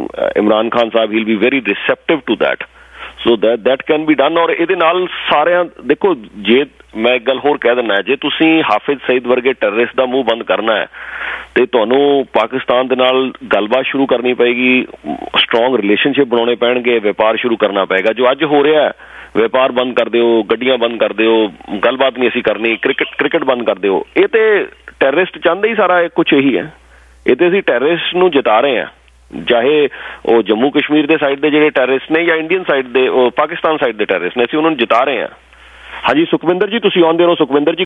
[SPEAKER 1] Imran Khan Sahib will be very receptive to that, so that that can be done. ਔਰ ਇਹਦੇ ਨਾਲ ਸਾਰਿਆਂ ਦੇਖੋ, ਜੇ ਮੈਂ ਇੱਕ ਗੱਲ ਹੋਰ ਕਹਿ ਦਿੰਦਾ, ਜੇ ਤੁਸੀਂ ਹਾਫਿਜ਼ ਸਈਦ ਵਰਗੇ ਟੈਰਰਿਸਟ ਦਾ ਮੂੰਹ ਬੰਦ ਕਰਨਾ ਹੈ ਤੇ ਤੁਹਾਨੂੰ ਪਾਕਿਸਤਾਨ ਦੇ ਨਾਲ ਗੱਲਬਾਤ ਸ਼ੁਰੂ ਕਰਨੀ ਪਏਗੀ, ਸਟਰੋਂਗ ਰਿਲੇਸ਼ਨਸ਼ਿਪ ਬਣਾਉਣੇ ਪੈਣਗੇ, ਵਪਾਰ ਸ਼ੁਰੂ ਕਰਨਾ ਪਏਗਾ। ਜੋ ਅੱਜ ਹੋ ਰਿਹਾ ਵਪਾਰ ਬੰਦ ਕਰ ਦਿਓ, ਗੱਡੀਆਂ ਬੰਦ ਕਰ ਦਿਓ, ਗੱਲਬਾਤ ਨਹੀਂ ਅਸੀਂ ਕਰਨੀ, ਕ੍ਰਿਕਟ ਕ੍ਰਿਕਟ ਬੰਦ ਕਰ ਦਿਓ, ਇਹ ਤੇ ਟੈਰਰਿਸਟ ਚਾਹੁੰਦੇ ਹੀ ਸਾਰਾ ਕੁਛ ਇਹੀ ਹੈ। ਇਹ ਤੇ ਅਸੀਂ ਟੈਰਰਿਸਟ ਨੂੰ ਜਿਤਾ ਰਹੇ ਹਾਂ, ਚਾਹੇ ਉਹ ਜੰਮੂ ਕਸ਼ਮੀਰ ਦੇ ਸਾਈਡ ਦੇ ਜਿਹੜੇ ਟੈਰਰਿਸਟ ਨੇ ਜਾਂ ਇੰਡੀਅਨ ਸਾਈਡ ਦੇ ਉਹ ਪਾਕਿਸਤਾਨ ਸਾਈਡ ਦੇ ਟੈਰਰਿਸਟ ਨੇ, ਅਸੀਂ ਉਹਨਾਂ ਨੂੰ ਜਿਤਾ ਰਹੇ ਹਾਂ। ਹਾਂਜੀ ਸੁਖਵਿੰਦਰ ਜੀ, ਤੁਸੀਂ ਆਉਂਦੇ ਰਹੋ। ਸੁਖਵਿੰਦਰ ਜੀ